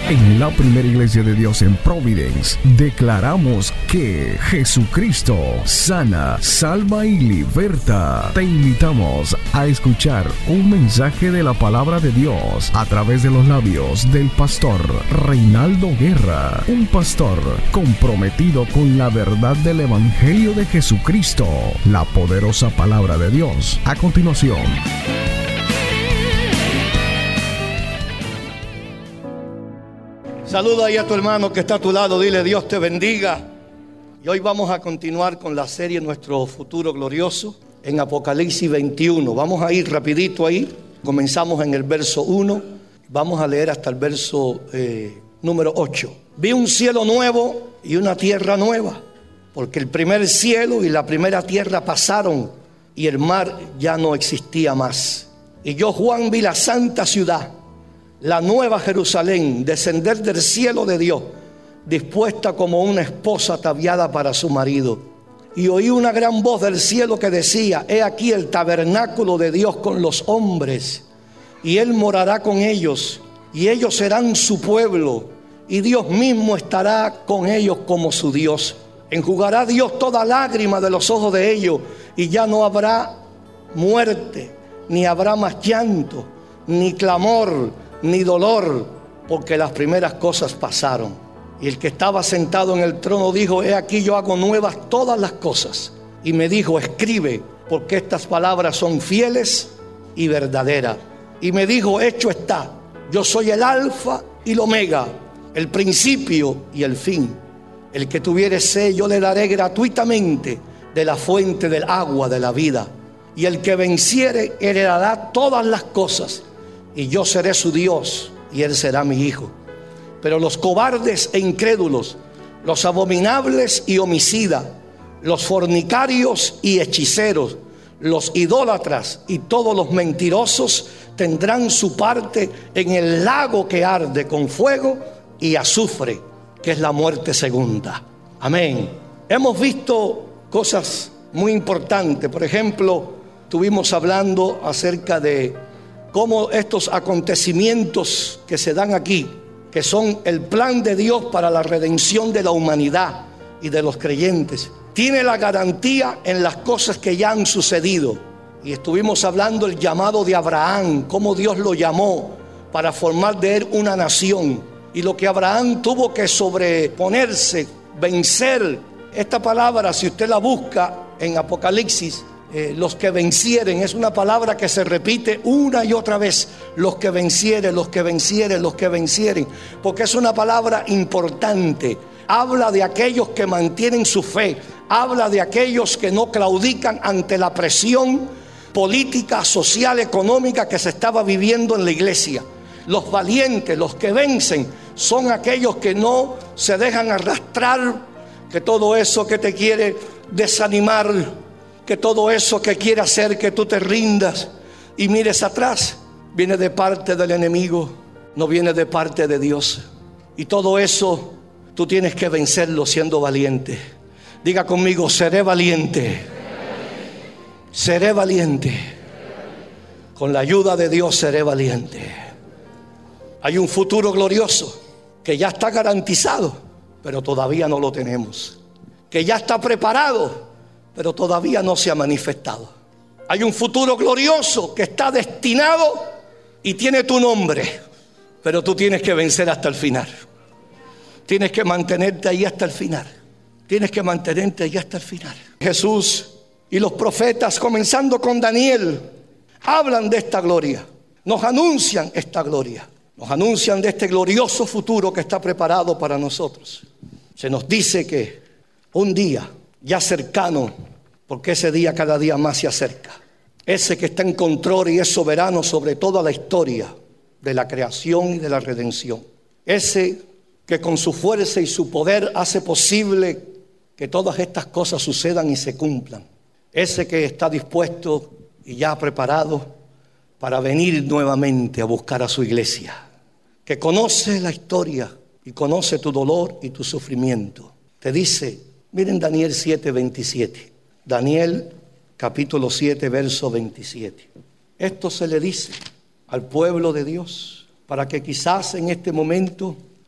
En la primera iglesia de Dios en Providence, declaramos que Jesucristo sana, salva y liberta. Te invitamos a escuchar un mensaje de la palabra de Dios a través de los labios del pastor Reinaldo Guerra, un pastor comprometido con la verdad del Evangelio de Jesucristo, la poderosa palabra de Dios. A continuación, saluda ahí a tu hermano que está a tu lado, dile Dios te bendiga. Y hoy vamos a continuar con la serie Nuestro Futuro Glorioso en Apocalipsis 21. Vamos a ir rapidito ahí, comenzamos en el verso 1, vamos a leer hasta el verso número 8. Vi un cielo nuevo y una tierra nueva, porque el primer cielo y la primera tierra pasaron y el mar ya no existía más. Y yo, Juan, vi la santa ciudad, la nueva Jerusalén, descender del cielo de Dios, dispuesta como una esposa ataviada para su marido. Y oí una gran voz del cielo que decía: he aquí el tabernáculo de Dios con los hombres, y Él morará con ellos, y ellos serán su pueblo, y Dios mismo estará con ellos como su Dios. Enjugará Dios toda lágrima de los ojos de ellos, y ya no habrá muerte, ni habrá más llanto, ni clamor, ni dolor, porque las primeras cosas pasaron. Y el que estaba sentado en el trono dijo: he aquí yo hago nuevas todas las cosas. Y me dijo: escribe, porque estas palabras son fieles y verdaderas. Y me dijo: hecho está, yo soy el alfa y el omega, el principio y el fin. El que tuviere sed, yo le daré gratuitamente de la fuente del agua de la vida. Y el que venciere heredará todas las cosas, y yo seré su Dios, y él será mi hijo. Pero los cobardes e incrédulos, los abominables y homicidas, los fornicarios y hechiceros, los idólatras y todos los mentirosos tendrán su parte en el lago que arde con fuego y azufre, que es la muerte segunda. Amén. Hemos visto cosas muy importantes. Por ejemplo, estuvimos hablando acerca de cómo estos acontecimientos que se dan aquí, que son el plan de Dios para la redención de la humanidad y de los creyentes, tiene la garantía en las cosas que ya han sucedido. Y estuvimos hablando del llamado de Abraham, cómo Dios lo llamó para formar de él una nación, y lo que Abraham tuvo que sobreponerse, vencer. Esta palabra, si usted la busca en Apocalipsis, los que vencieren, es una palabra que se repite una y otra vez: los que vencieren, los que vencieren, los que vencieren, porque es una palabra importante. Habla de aquellos que mantienen su fe, habla de aquellos que no claudican ante la presión política, social, económica que se estaba viviendo en la iglesia. Los valientes, los que vencen, son aquellos que no se dejan arrastrar, que todo eso que te quiere desanimar, que todo eso que quiere hacer que tú te rindas y mires atrás, viene de parte del enemigo, no viene de parte de Dios. Y todo eso tú tienes que vencerlo siendo valiente. Diga conmigo: seré valiente. Seré valiente. Con la ayuda de Dios seré valiente. Hay un futuro glorioso que ya está garantizado, pero todavía no lo tenemos. Que ya está preparado, pero todavía no se ha manifestado. Hay un futuro glorioso que está destinado y tiene tu nombre, pero tú tienes que vencer hasta el final. Tienes que mantenerte ahí hasta el final. Tienes que mantenerte ahí hasta el final. Jesús y los profetas, comenzando con Daniel, hablan de esta gloria. Nos anuncian esta gloria. Nos anuncian de este glorioso futuro que está preparado para nosotros. Se nos dice que un día ya cercano, porque ese día cada día más se acerca, ese que está en control y es soberano sobre toda la historia de la creación y de la redención, ese que con su fuerza y su poder hace posible que todas estas cosas sucedan y se cumplan, ese que está dispuesto y ya preparado para venir nuevamente a buscar a su iglesia, que conoce la historia y conoce tu dolor y tu sufrimiento. Te dice, miren Daniel 7:27. Daniel capítulo 7, verso 27. Esto se le dice al pueblo de Dios para que quizás en este momento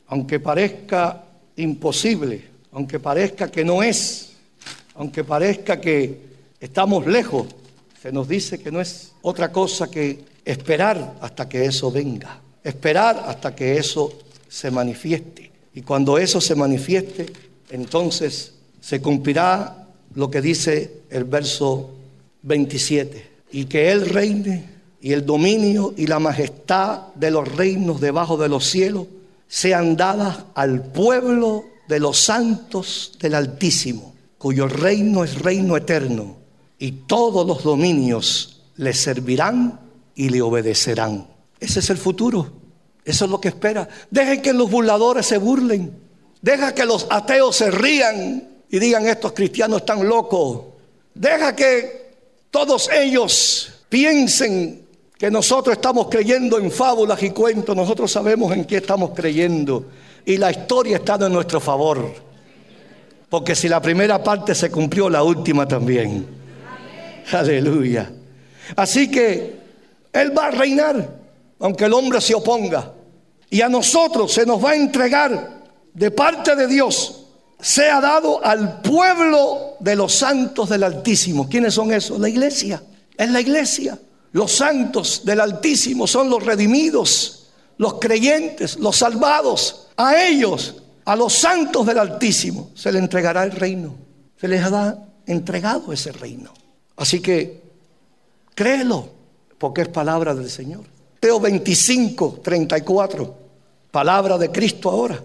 aunque parezca imposible, aunque parezca que no es, aunque parezca que estamos lejos, se nos dice que no es otra cosa que esperar hasta que eso venga, esperar hasta que eso se manifieste. Y cuando eso se manifieste, entonces se cumplirá lo que dice el verso 27. Y que Él reine, y el dominio y la majestad de los reinos debajo de los cielos sean dadas al pueblo de los santos del Altísimo, cuyo reino es reino eterno, y todos los dominios le servirán y le obedecerán. Ese es el futuro. Eso es lo que espera. Dejen que los burladores se burlen. Deja que los ateos se rían y digan: estos cristianos están locos. Deja que todos ellos piensen que nosotros estamos creyendo en fábulas y cuentos. Nosotros sabemos en qué estamos creyendo. Y la historia está de nuestro favor. Porque si la primera parte se cumplió, la última también. Aleluya. Así que Él va a reinar, aunque el hombre se oponga. Y a nosotros se nos va a entregar de parte de Dios, sea dado al pueblo de los santos del Altísimo. ¿Quiénes son esos? La iglesia. Es la iglesia. Los santos del Altísimo son los redimidos, los creyentes, los salvados. A ellos, a los santos del Altísimo, se les entregará el reino. Se les ha entregado ese reino. Así que créelo, porque es palabra del Señor. Mateo 25, 34, palabra de Cristo ahora.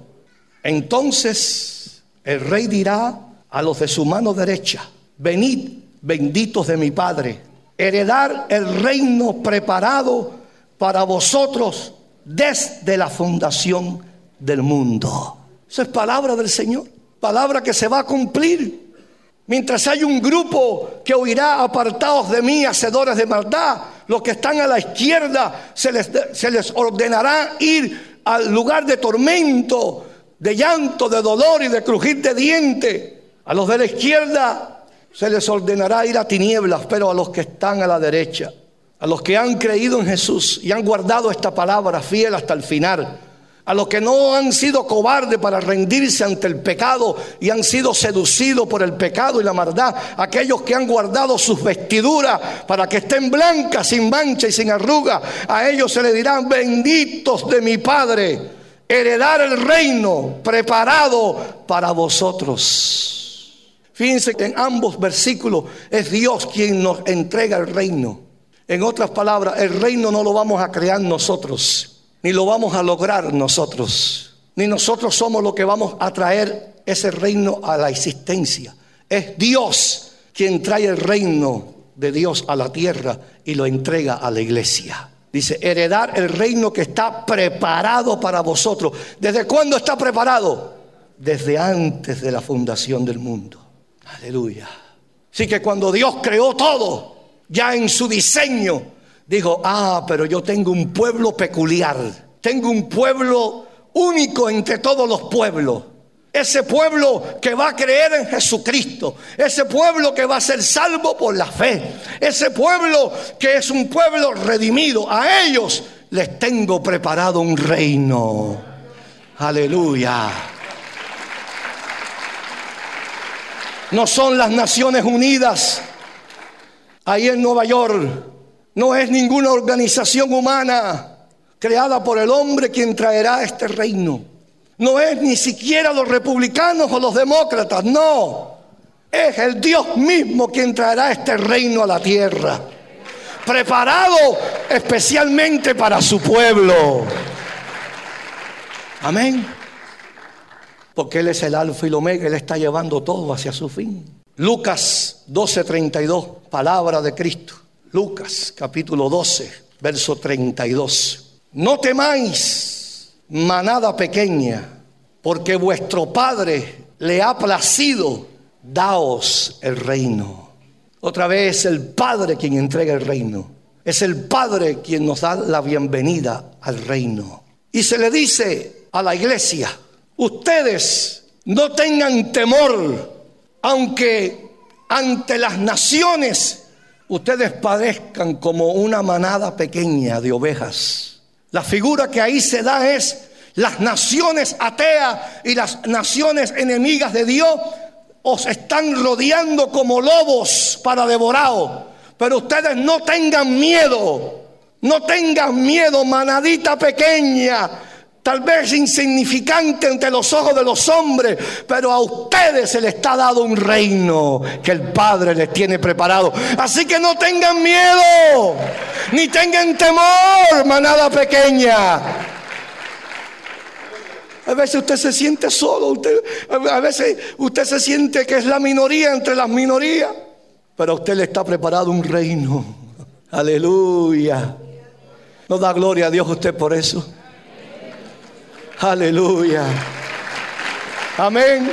Entonces el rey dirá a los de su mano derecha: venid, benditos de mi Padre, heredar el reino preparado para vosotros desde la fundación del mundo. Esa es palabra del Señor, palabra que se va a cumplir. Mientras hay un grupo que oirá: apartaos de mí, hacedores de maldad. Los que están a la izquierda se les ordenará ir al lugar de tormento, de llanto, de dolor y de crujir de dientes. A los de la izquierda se les ordenará ir a tinieblas, pero a los que están a la derecha, a los que han creído en Jesús y han guardado esta palabra fiel hasta el final, a los que no han sido cobardes para rendirse ante el pecado y han sido seducidos por el pecado y la maldad, aquellos que han guardado sus vestiduras para que estén blancas, sin mancha y sin arruga, a ellos se les dirán: benditos de mi Padre, heredar el reino preparado para vosotros. Fíjense que en ambos versículos es Dios quien nos entrega el reino. En otras palabras, el reino no lo vamos a crear nosotros, ni lo vamos a lograr nosotros, ni nosotros somos los que vamos a traer ese reino a la existencia. Es Dios quien trae el reino de Dios a la tierra y lo entrega a la iglesia. Dice: heredar el reino que está preparado para vosotros. ¿Desde cuándo está preparado? Desde antes de la fundación del mundo. Aleluya. Así que cuando Dios creó todo, ya en su diseño, dijo: pero yo tengo un pueblo peculiar, tengo un pueblo único entre todos los pueblos. Ese pueblo que va a creer en Jesucristo, ese pueblo que va a ser salvo por la fe, ese pueblo que es un pueblo redimido. A ellos les tengo preparado un reino. Aleluya. No son las Naciones Unidas ahí en Nueva York. No es ninguna organización humana creada por el hombre quien traerá este reino. No es ni siquiera los republicanos o los demócratas, no. Es el Dios mismo quien traerá este reino a la tierra, preparado especialmente para su pueblo. Amén. Porque Él es el alfa y el omega, Él está llevando todo hacia su fin. Lucas 12:32, palabra de Cristo. Lucas capítulo 12, verso 32. No temáis, manada pequeña, porque vuestro Padre le ha placido daos el reino. Otra vez el Padre quien entrega el reino. Es el Padre quien nos da la bienvenida al reino. Y se le dice a la iglesia: ustedes no tengan temor, aunque ante las naciones ustedes padezcan como una manada pequeña de ovejas. La figura que ahí se da es Las naciones ateas y las naciones enemigas de Dios os están rodeando como lobos para devoraros. Pero ustedes no tengan miedo. No tengan miedo, manadita pequeña, tal vez insignificante ante los ojos de los hombres, pero a ustedes se les está dado un reino que el Padre les tiene preparado. Así que no tengan miedo, ni tengan temor, manada pequeña. A veces usted se siente solo, a veces usted se siente que es la minoría entre las minorías, pero a usted le está preparado un reino. Aleluya. ¿No da gloria a Dios usted por eso? Aleluya. Amén.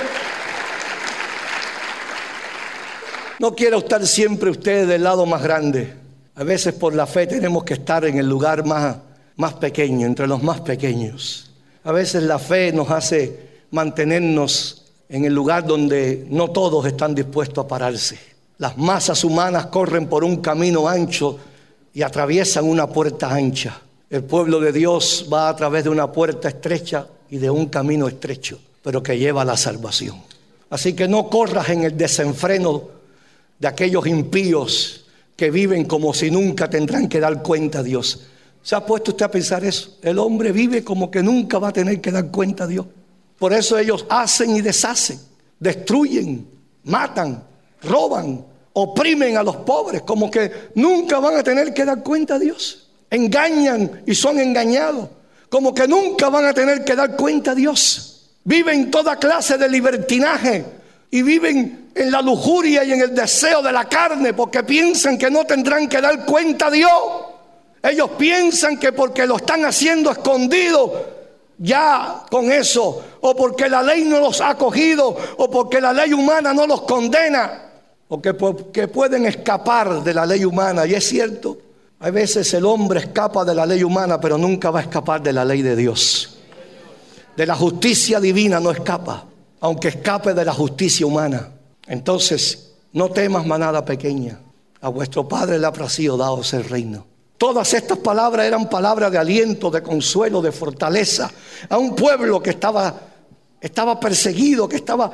No quiera estar siempre usted del lado más grande. A veces por la fe tenemos que estar en el lugar más pequeño, entre los más pequeños. A veces la fe nos hace mantenernos en el lugar donde no todos están dispuestos a pararse. Las masas humanas corren por un camino ancho y atraviesan una puerta ancha. El pueblo de Dios va a través de una puerta estrecha y de un camino estrecho, pero que lleva a la salvación. Así que no corras en el desenfreno de aquellos impíos que viven como si nunca tendrán que dar cuenta a Dios. ¿Se ha puesto usted a pensar eso? El hombre vive como que nunca va a tener que dar cuenta a Dios. Por eso ellos hacen y deshacen, destruyen, matan, roban, oprimen a los pobres, como que nunca van a tener que dar cuenta a Dios. Engañan y son engañados, como que nunca van a tener que dar cuenta a Dios. Viven toda clase de libertinaje y viven en la lujuria y en el deseo de la carne, porque piensan que no tendrán que dar cuenta a Dios. Ellos piensan que porque lo están haciendo escondido, ya con eso, o porque la ley no los ha cogido, o porque la ley humana no los condena, o que pueden escapar de la ley humana. Y es cierto, a veces el hombre escapa de la ley humana, pero nunca va a escapar de la ley de Dios. De la justicia divina no escapa, aunque escape de la justicia humana. Entonces, no temas, manada pequeña, a vuestro Padre le ha placido daos el reino. Todas estas palabras eran palabras de aliento, de consuelo, de fortaleza a un pueblo que estaba perseguido, que estaba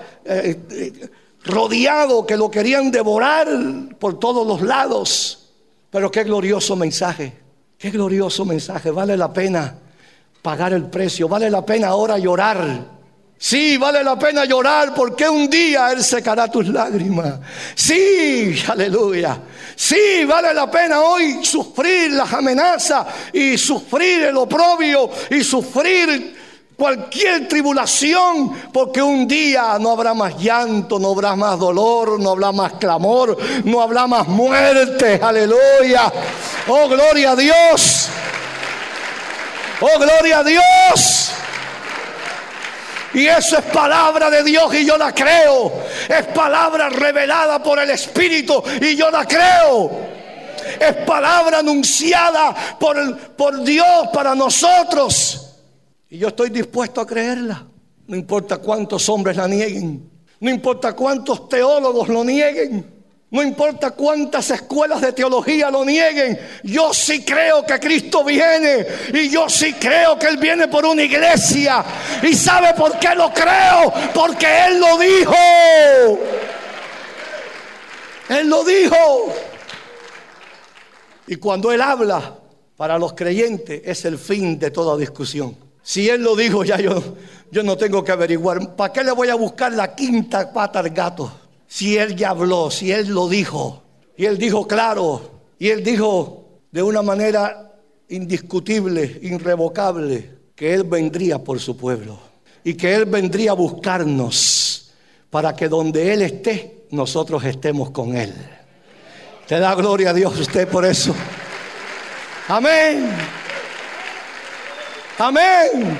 rodeado, que lo querían devorar por todos los lados. Pero qué glorioso mensaje, qué glorioso mensaje. Vale la pena pagar el precio, vale la pena ahora llorar. Sí, vale la pena llorar, porque un día Él secará tus lágrimas. Sí, aleluya. Sí, vale la pena hoy sufrir las amenazas y sufrir el oprobio y sufrir cualquier tribulación, porque un día no habrá más llanto, no habrá más dolor, no habrá más clamor, no habrá más muerte. Aleluya. Oh, gloria a Dios. Oh, gloria a Dios. Y eso es palabra de Dios y yo la creo. Es palabra revelada por el Espíritu y yo la creo. Es palabra anunciada por Dios para nosotros. Y yo estoy dispuesto a creerla. No importa cuántos hombres la nieguen. No importa cuántos teólogos lo nieguen. No importa cuántas escuelas de teología lo nieguen. Yo sí creo que Cristo viene. Y yo sí creo que Él viene por una iglesia. ¿Y sabe por qué lo creo? Porque Él lo dijo. Él lo dijo. Y cuando Él habla, para los creyentes es el fin de toda discusión. Si Él lo dijo, ya yo no tengo que averiguar. ¿Para qué le voy a buscar la quinta pata al gato? Si Él ya habló, si Él lo dijo, y Él dijo claro, y Él dijo de una manera indiscutible, irrevocable, que Él vendría por su pueblo, y que Él vendría a buscarnos, para que donde Él esté, nosotros estemos con Él. ¿Te da gloria a Dios usted por eso? Amén. Amén.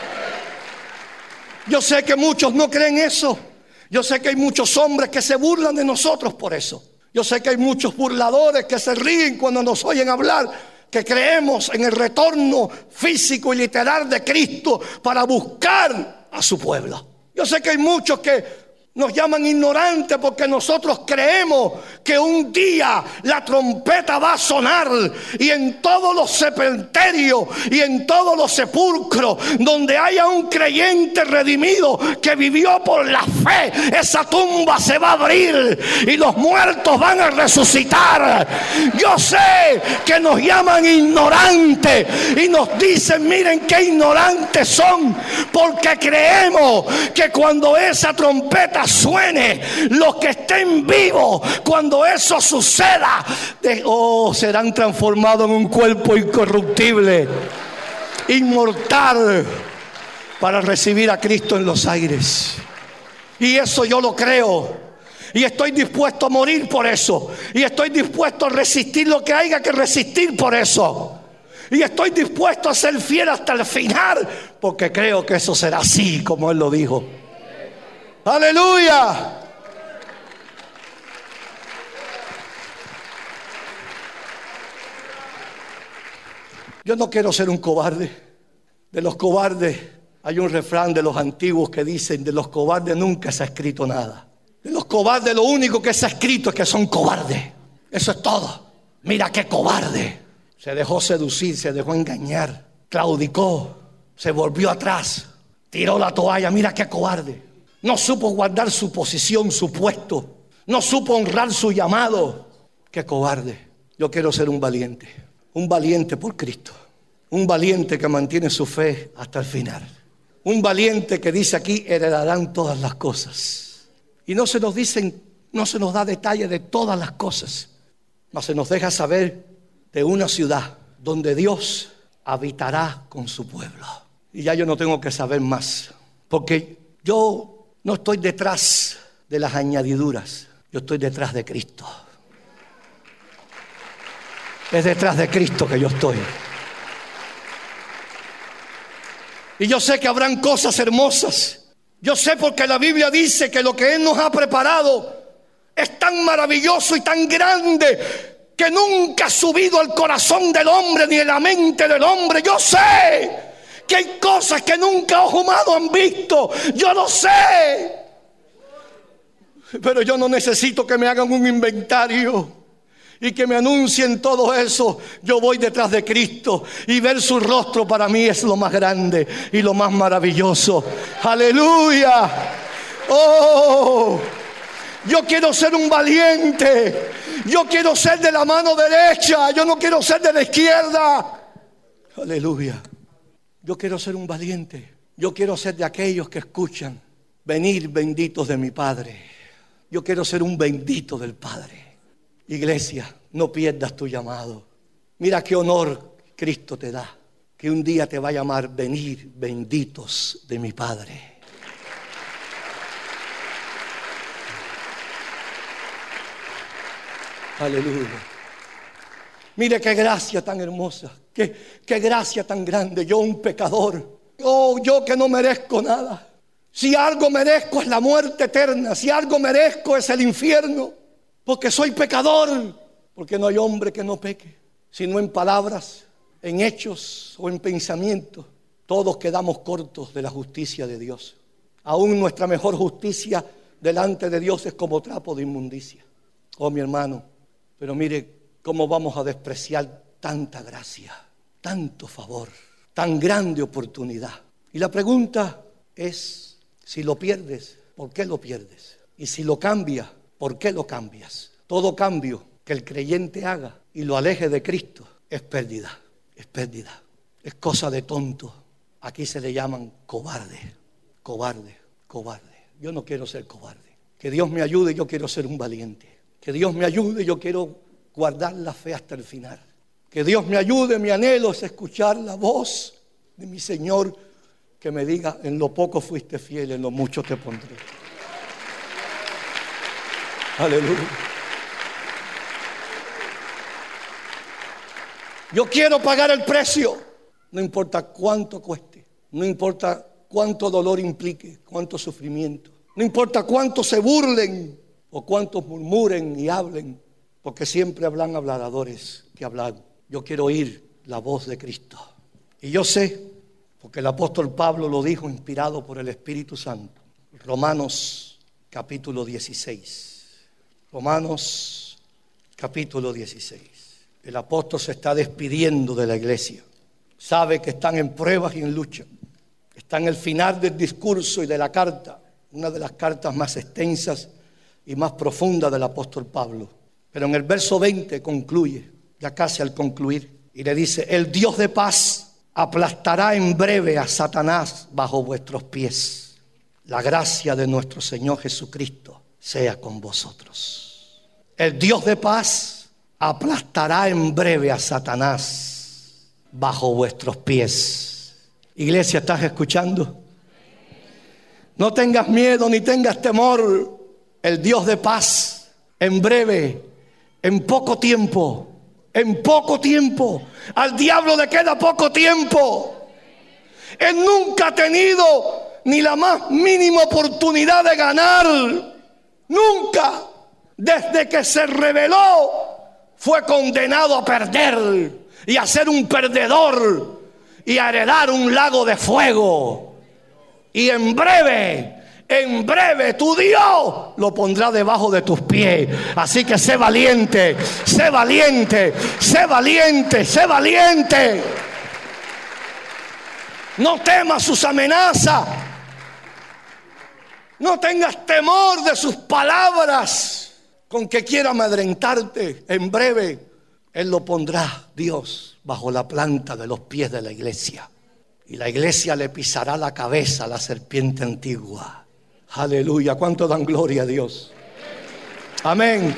Yo sé que muchos no creen eso. Yo sé que hay muchos hombres que se burlan de nosotros por eso. Yo sé que hay muchos burladores que se ríen cuando nos oyen hablar, que creemos en el retorno físico y literal de Cristo para buscar a su pueblo. Yo sé que hay muchos que Nos llaman ignorantes porque nosotros creemos que un día la trompeta va a sonar y en todos los cementerios y en todos los sepulcros donde haya un creyente redimido que vivió por la fe, esa tumba se va a abrir y los muertos van a resucitar. Yo sé que nos llaman ignorantes y nos dicen: miren qué ignorantes son, porque creemos que cuando esa trompeta suene, los que estén vivos, cuando eso suceda, serán transformados en un cuerpo incorruptible, inmortal, para recibir a Cristo en los aires. Y eso yo lo creo, y estoy dispuesto a morir por eso, y estoy dispuesto a resistir lo que haya que resistir por eso, y estoy dispuesto a ser fiel hasta el final, porque creo que eso será así como Él lo dijo. ¡Aleluya! Yo no quiero ser un cobarde. De los cobardes, hay un refrán de los antiguos que dicen: de los cobardes nunca se ha escrito nada. De los cobardes lo único que se ha escrito es que son cobardes. Eso es todo. Mira qué cobarde. Se dejó seducir, se dejó engañar, claudicó, se volvió atrás, tiró la toalla. Mira qué cobarde. No supo guardar su posición, su puesto. No supo honrar su llamado. ¡Qué cobarde! Yo quiero ser un valiente por Cristo. Un valiente que mantiene su fe hasta el final. Un valiente que dice aquí: heredarán todas las cosas. Y no se nos dicen, no se nos da detalle de todas las cosas, mas se nos deja saber de una ciudad donde Dios habitará con su pueblo. Y ya yo no tengo que saber más, porque yo no estoy detrás de las añadiduras, yo estoy detrás de Cristo. Es detrás de Cristo que yo estoy. Y yo sé que habrán cosas hermosas. Yo sé, porque la Biblia dice que lo que Él nos ha preparado es tan maravilloso y tan grande que nunca ha subido al corazón del hombre ni en la mente del hombre. Yo sé que hay cosas que nunca ojos humanos han visto. Yo lo sé. Pero yo no necesito que me hagan un inventario y que me anuncien todo eso. Yo voy detrás de Cristo, y ver su rostro para mí es lo más grande y lo más maravilloso. Aleluya. Oh, yo quiero ser un valiente. Yo quiero ser de la mano derecha. Yo no quiero ser de la izquierda. Aleluya. Yo quiero ser un valiente. Yo quiero ser de aquellos que escuchan: venid benditos de mi Padre. Yo quiero ser un bendito del Padre. Iglesia, no pierdas tu llamado. Mira qué honor Cristo te da, que un día te va a llamar: venid benditos de mi Padre. Aleluya. Mire qué gracia tan hermosa, qué gracia tan grande. Yo, un pecador, yo que no merezco nada. Si algo merezco es la muerte eterna, si algo merezco es el infierno, porque soy pecador. Porque no hay hombre que no peque, sino en palabras, en hechos o en pensamiento. Todos quedamos cortos de la justicia de Dios. Aún nuestra mejor justicia delante de Dios es como trapo de inmundicia. Oh, mi hermano, pero mire cómo vamos a despreciar tanta gracia, tanto favor, tan grande oportunidad. Y la pregunta es: si lo pierdes, ¿por qué lo pierdes? Y si lo cambias, ¿por qué lo cambias? Todo cambio que el creyente haga y lo aleje de Cristo es pérdida, es pérdida, es cosa de tonto. Aquí se le llaman cobarde, cobarde, cobarde. Yo no quiero ser cobarde. Que Dios me ayude, yo quiero ser un valiente. Que Dios me ayude, yo quiero guardar la fe hasta el final. Que Dios me ayude, mi anhelo es escuchar la voz de mi Señor, que me diga: en lo poco fuiste fiel, en lo mucho te pondré. Aleluya. Yo quiero pagar el precio, no importa cuánto cueste, no importa cuánto dolor implique, cuánto sufrimiento, no importa cuánto se burlen o cuántos murmuren y hablen, porque siempre hablan habladores que hablan. Yo quiero oír la voz de Cristo. Y yo sé, porque el apóstol Pablo lo dijo inspirado por el Espíritu Santo, Romanos capítulo 16. Romanos capítulo 16. El apóstol se está despidiendo de la iglesia. Sabe que están en pruebas y en lucha. Está en el final del discurso y de la carta, una de las cartas más extensas y más profundas del apóstol Pablo. Pero en el verso 20 concluye, ya casi al concluir, y le dice: el Dios de paz aplastará en breve a Satanás bajo vuestros pies. La gracia de nuestro Señor Jesucristo sea con vosotros. El Dios de paz aplastará en breve a Satanás bajo vuestros pies. Iglesia, ¿estás escuchando? No tengas miedo ni tengas temor. El Dios de paz en breve, en poco tiempo, al diablo le queda poco tiempo. Él nunca ha tenido ni la más mínima oportunidad de ganar. Nunca. Desde que se rebeló fue condenado a perder y a ser un perdedor y a heredar un lago de fuego. Y en breve tu Dios lo pondrá debajo de tus pies. Así que sé valiente, sé valiente, sé valiente, sé valiente. No temas sus amenazas. No tengas temor de sus palabras con que quiera amedrentarte. En breve Él lo pondrá, Dios, bajo la planta de los pies de la iglesia. Y la iglesia le pisará la cabeza a la serpiente antigua. Aleluya. ¿Cuánto dan gloria a Dios? Amén.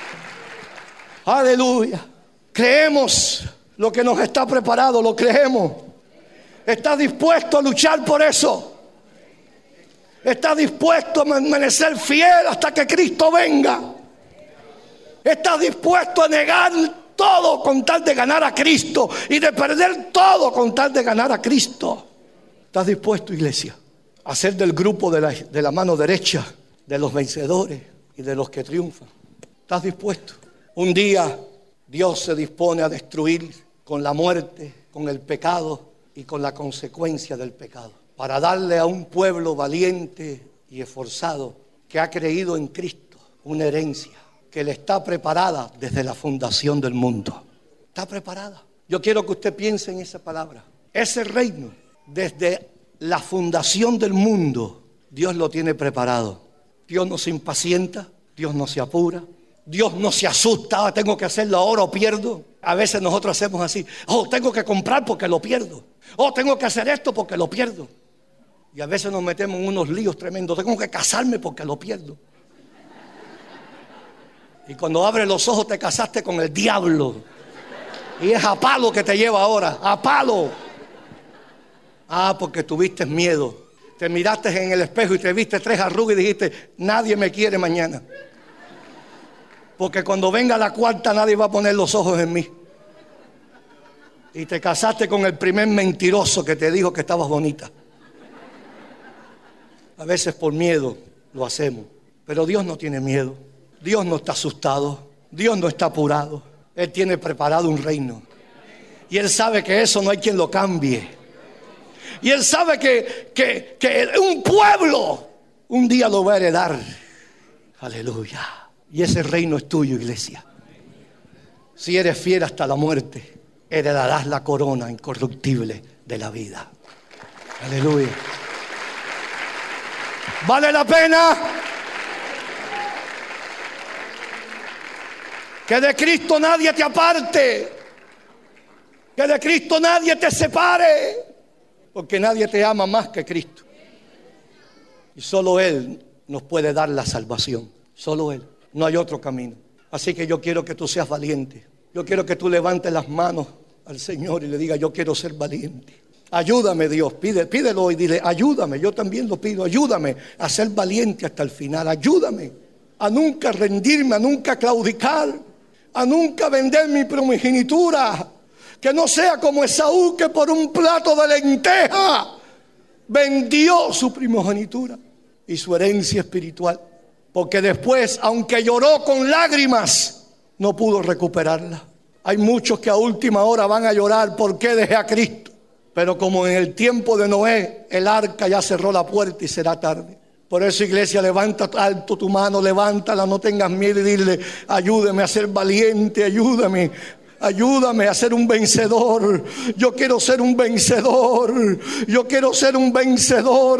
Aleluya. Creemos lo que nos está preparado, lo creemos. ¿Estás dispuesto a luchar por eso? ¿Estás dispuesto a permanecer fiel hasta que Cristo venga? ¿Estás dispuesto a negar todo con tal de ganar a Cristo y de perder todo con tal de ganar a Cristo? ¿Estás dispuesto, iglesia, a ser del grupo de la mano derecha de los vencedores y de los que triunfan? ¿Estás dispuesto? Un día Dios se dispone a destruir con la muerte, con el pecado y con la consecuencia del pecado, para darle a un pueblo valiente y esforzado que ha creído en Cristo una herencia que le está preparada desde la fundación del mundo. Está preparada. Yo quiero que usted piense en esa palabra. Ese reino, desde la fundación del mundo, Dios lo tiene preparado. Dios no se impacienta, Dios no se apura, Dios no se asusta. Tengo que hacerlo ahora o pierdo. A veces nosotros hacemos así: tengo que comprar porque lo pierdo. Tengo que hacer esto porque lo pierdo. Y a veces nos metemos en unos líos tremendos. Tengo que casarme porque lo pierdo. Y cuando abres los ojos te casaste con el diablo. Y es a palo que te lleva ahora, a palo. Porque tuviste miedo. Te miraste en el espejo y te viste 3 arrugas y dijiste: nadie me quiere mañana. Porque cuando venga la 4ª nadie va a poner los ojos en mí. Y te casaste con el primer mentiroso que te dijo que estabas bonita. A veces por miedo lo hacemos. Pero Dios no tiene miedo. Dios no está asustado. Dios no está apurado. Él tiene preparado un reino. Y Él sabe que eso no hay quien lo cambie. Y Él sabe que un pueblo un día lo va a heredar. Aleluya. Y ese reino es tuyo, iglesia. Si eres fiel hasta la muerte, heredarás la corona incorruptible de la vida. Aleluya. ¿Vale la pena? Que de Cristo nadie te aparte. Que de Cristo nadie te separe. Porque nadie te ama más que Cristo. Y solo Él nos puede dar la salvación. Solo Él. No hay otro camino. Así que yo quiero que tú seas valiente. Yo quiero que tú levantes las manos al Señor y le digas: yo quiero ser valiente. Ayúdame, Dios. Pídelo y dile: ayúdame. Yo también lo pido. Ayúdame a ser valiente hasta el final. Ayúdame a nunca rendirme, a nunca claudicar, a nunca vender mi primogenitura. Que no sea como Esaú, que por un plato de lenteja vendió su primogenitura y su herencia espiritual. Porque después, aunque lloró con lágrimas, no pudo recuperarla. Hay muchos que a última hora van a llorar: ¿por qué dejé a Cristo? Pero como en el tiempo de Noé, el arca ya cerró la puerta y será tarde. Por eso, iglesia, levanta alto tu mano, levántala, no tengas miedo y dile: ayúdame a ser valiente, ayúdame a ser un vencedor. Yo quiero ser un vencedor. Yo quiero ser un vencedor.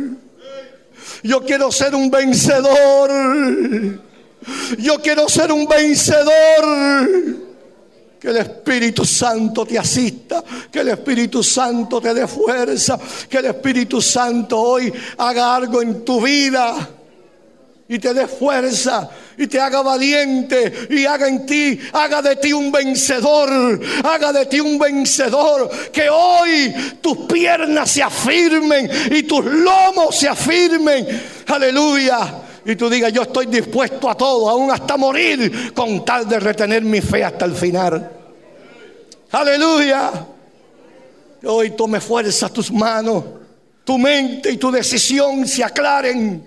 Yo quiero ser un vencedor. Yo quiero ser un vencedor. Que el Espíritu Santo te asista, que el Espíritu Santo te dé fuerza, que el Espíritu Santo hoy haga algo en tu vida y te dé fuerza y te haga valiente y haga de ti un vencedor, haga de ti un vencedor. Que hoy tus piernas se afirmen y tus lomos se afirmen. Aleluya. Y tú digas: yo estoy dispuesto a todo, aún hasta morir, con tal de retener mi fe hasta el final. Aleluya. Que hoy tome fuerza tus manos, tu mente y tu decisión se aclaren,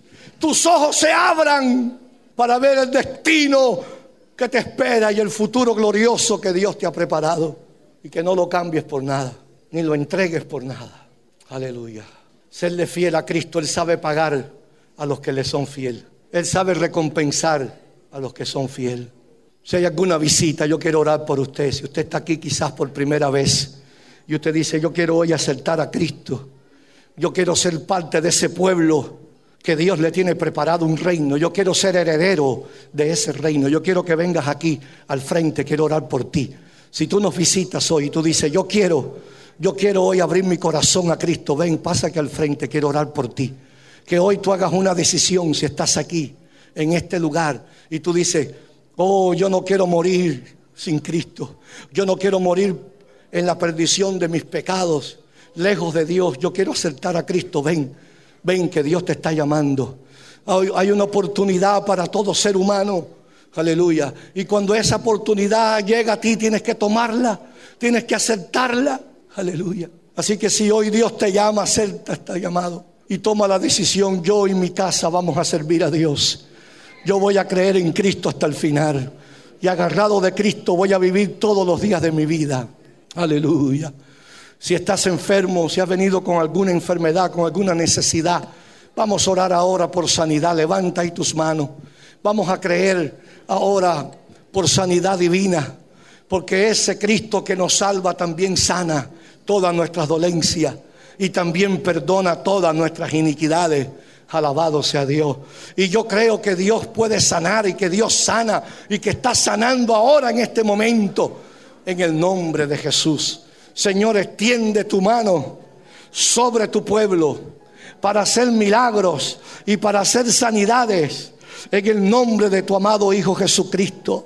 tus ojos se abran para ver el destino que te espera y el futuro glorioso que Dios te ha preparado. Y que no lo cambies por nada, ni lo entregues por nada. Aleluya. Serle fiel a Cristo. Él sabe pagar a los que le son fiel. Él sabe recompensar a los que son fiel. Si hay alguna visita, yo quiero orar por usted. Si usted está aquí quizás por primera vez y usted dice: yo quiero hoy aceptar a Cristo, yo quiero ser parte de ese pueblo que Dios le tiene preparado un reino, yo quiero ser heredero de ese reino, yo quiero que vengas aquí al frente, quiero orar por ti. Si tú nos visitas hoy y tú dices: yo quiero hoy abrir mi corazón a Cristo, ven, pasa aquí al frente, quiero orar por ti. Que hoy tú hagas una decisión. Si estás aquí en este lugar y tú dices: oh, yo no quiero morir sin Cristo, yo no quiero morir en la perdición de mis pecados, lejos de Dios, yo quiero aceptar a Cristo. Ven que Dios te está llamando. Hay una oportunidad para todo ser humano. Aleluya. Y cuando esa oportunidad llega a ti, tienes que tomarla, tienes que aceptarla. Aleluya. Así que si hoy Dios te llama, acepta este llamado y toma la decisión: yo y mi casa vamos a servir a Dios. Yo voy a creer en Cristo hasta el final. Y agarrado de Cristo voy a vivir todos los días de mi vida. Aleluya. Si estás enfermo, si has venido con alguna enfermedad, con alguna necesidad, vamos a orar ahora por sanidad. Levanta ahí tus manos. Vamos a creer ahora por sanidad divina. Porque ese Cristo que nos salva también sana todas nuestras dolencias. Y también perdona todas nuestras iniquidades. Alabado sea Dios. Y yo creo que Dios puede sanar y que Dios sana y que está sanando ahora en este momento. En el nombre de Jesús. Señor, extiende tu mano sobre tu pueblo para hacer milagros y para hacer sanidades. En el nombre de tu amado Hijo Jesucristo.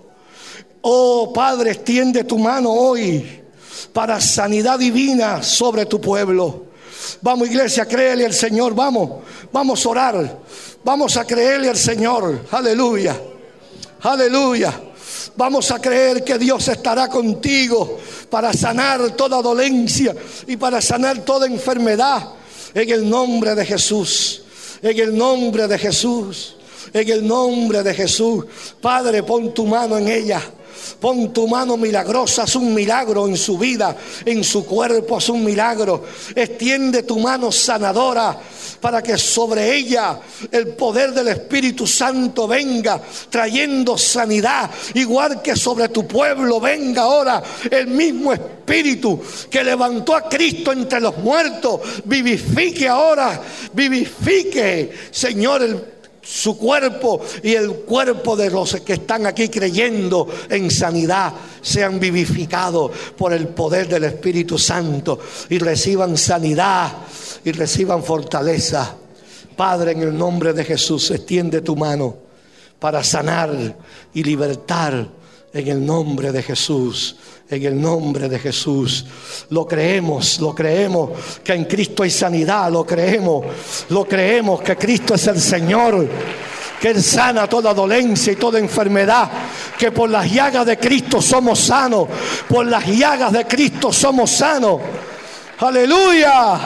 Oh Padre, extiende tu mano hoy para sanidad divina sobre tu pueblo. Vamos, iglesia, créele al Señor. Vamos a orar. Vamos a creerle al Señor. Aleluya. Aleluya. Vamos a creer que Dios estará contigo para sanar toda dolencia y para sanar toda enfermedad. En el nombre de Jesús. En el nombre de Jesús. En el nombre de Jesús. Padre, pon tu mano en ella. Pon tu mano milagrosa, haz un milagro en su vida, en su cuerpo, haz un milagro. Extiende tu mano sanadora para que sobre ella el poder del Espíritu Santo venga trayendo sanidad, igual que sobre tu pueblo venga ahora el mismo Espíritu que levantó a Cristo entre los muertos. Vivifique ahora, vivifique, Señor, su cuerpo y el cuerpo de los que están aquí creyendo en sanidad sean vivificados por el poder del Espíritu Santo y reciban sanidad y reciban fortaleza. Padre, en el nombre de Jesús, extiende tu mano para sanar y libertar en el nombre de Jesús. En el nombre de Jesús. Lo creemos que en Cristo hay sanidad, lo creemos que Cristo es el Señor, que Él sana toda dolencia y toda enfermedad, que por las llagas de Cristo somos sanos, por las llagas de Cristo somos sanos. Aleluya,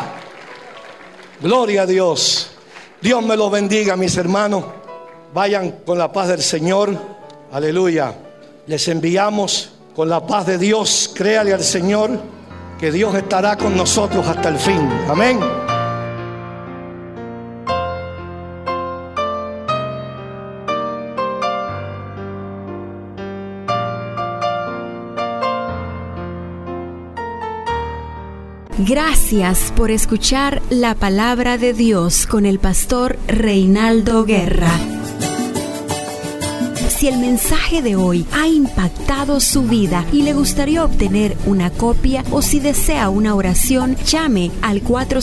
gloria a Dios. Dios me los bendiga, mis hermanos. Vayan con la paz del Señor. Aleluya. Les enviamos con la paz de Dios. Créale al Señor que Dios estará con nosotros hasta el fin. Amén. Gracias por escuchar la palabra de Dios con el pastor Reinaldo Guerra. Si el mensaje de hoy ha impactado su vida y le gustaría obtener una copia o si desea una oración, llame al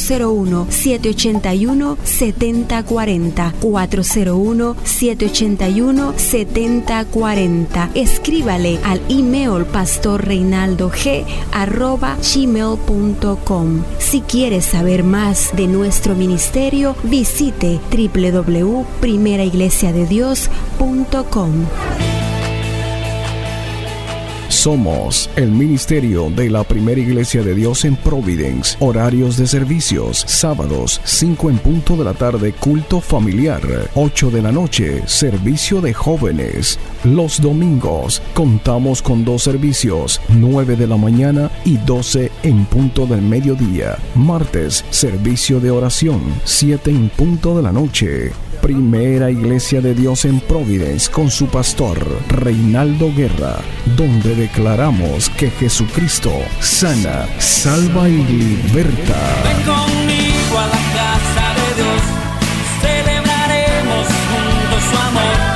401-781-7040. 401-781-7040. Escríbale al email pastorreinaldog@gmail.com. Si quiere saber más de nuestro ministerio, visite www.primeraiglesiadedios.com. Somos el ministerio de la Primera Iglesia de Dios en Providence. Horarios de servicios: sábados 5 en punto de la tarde, culto familiar; 8 de la noche, servicio de jóvenes. Los domingos contamos con 2 servicios: 9 de la mañana y 12 en punto del mediodía. Martes, servicio de oración, 7 en punto de la noche. Primera Iglesia de Dios en Providence, con su pastor Reinaldo Guerra, donde declaramos que Jesucristo sana, salva y liberta. Ven conmigo a la casa de Dios, celebraremos juntos su amor.